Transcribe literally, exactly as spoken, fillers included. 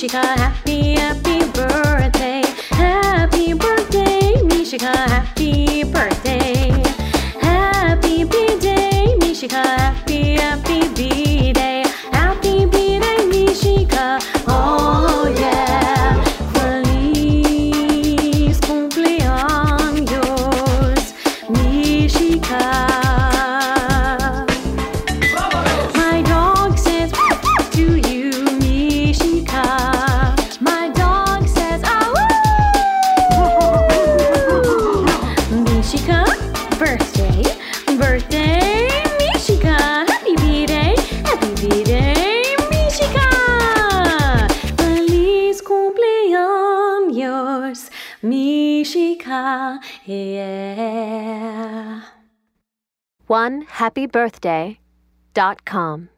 Mishika, happy, happy birthday. Happy birthday, Mishika, happy birthday. Happy B-Day, Mishika, happy, happy B-Day. Happy B-Day, Mishika, oh yeah. Feliz cumpleaños, Mishika. My dog says to you, Mishika. My dog says, ah, woo! Mishika, birthday, birthday, Mishika. Happy B-Day, happy B-Day, Mishika. Feliz cumpleaños, Mishika, yeah. one happy birthday dot com